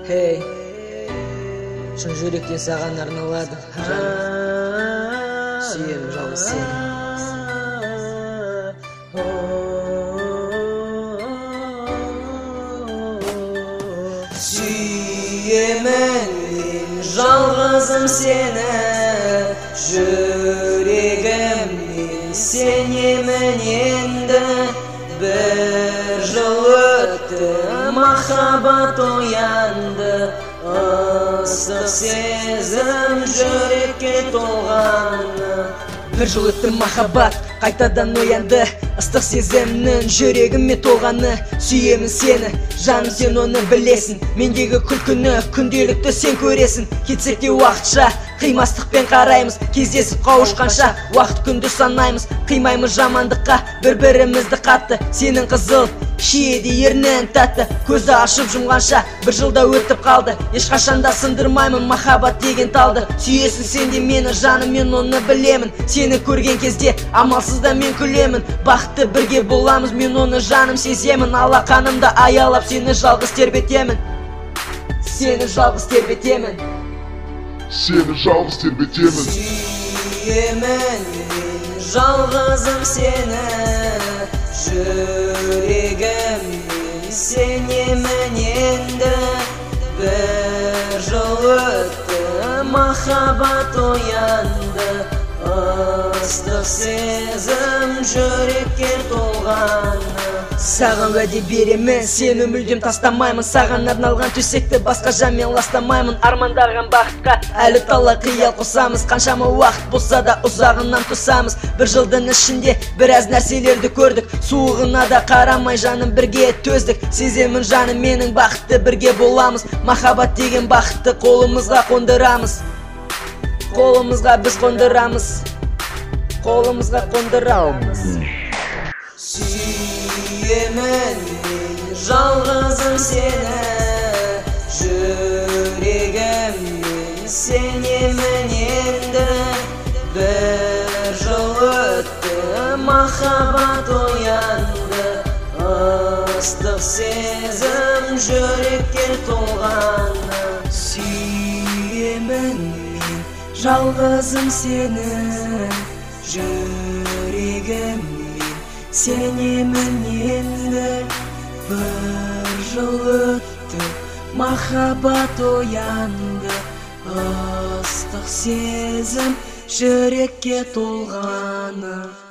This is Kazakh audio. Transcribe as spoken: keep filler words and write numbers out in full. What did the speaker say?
Hey, шын жүректен саған арналады, жаным, сүйемін жалғыз сені. Сүйемін мен жалғызым сені, жүрегіммен сенемін енді. Bir жыл өтті, махаббат оянды, ыстық сезім жүрекке толғаны. Bir жыл өтті, махаббат қайтадан оянды, ыстық сезімнің жүрегіме толғаны. Сүйемін сені, жаным, сен оны білесің, мендегі күлкіні күнделікті сен көресің. Кетсек те уақытша қимастықпен қараймыз, кездесіп қауышқанша уақыт күнді санаймыз. Қимаймыз жамандыққа бір-бірімізді қатты, сенің қызыл шиеде ернің тәтті. Көзді ашып жұмғанша бір жылда өтіп қалды, ешқашанда сындырмаймын махаббат деген талды. Сүйесің сен де мені, жаным, мен оны білемін, сені көрген кезде амалсызда мен күлемін. Бақытты бірге боламыз, мен оны жаным сеземін. Алақанымда аялап сені жалғыз тербетемін, сені жалғыз тербетемін, сені жалғыз тербетемін. Сүйемін мен жалғызым сені, жүрегіммен сенемін енді. Bir жыл өтті, махаббат оянды, ыстық сезім жүрекке толғаны. Саған уәде беремін, сені мүлдем тастамаймын, саған арналған төсекті басқа жанмен ластамаймын. Армандаған бақытқа әлі талай қиял қосамыз, қаншама уақыт болса да ұзағынан тосамыз. Bir жылдың ішінде біраз нәрселерді көрдік, суығына да қарамай жаным бірге төздік. Сеземін жаным, менің бақытты бірге боламыз, махаббат деген бақытты қолымызға қондырамыз, қолымызға біз қондырамыз, қолымызға қондырамыз. Сүйемін мен жалғызым сені, жүрегіммен сенемін енді. Bir жыл өтті, махаббат оянды, ыстық сезім жүрекке толғаны. Сүйемін мен жалғызым сені, жүрегіммен сенемін енді. Bir жыл өтті, махаббат оянды, ыстық сезім жүрекке толғаны.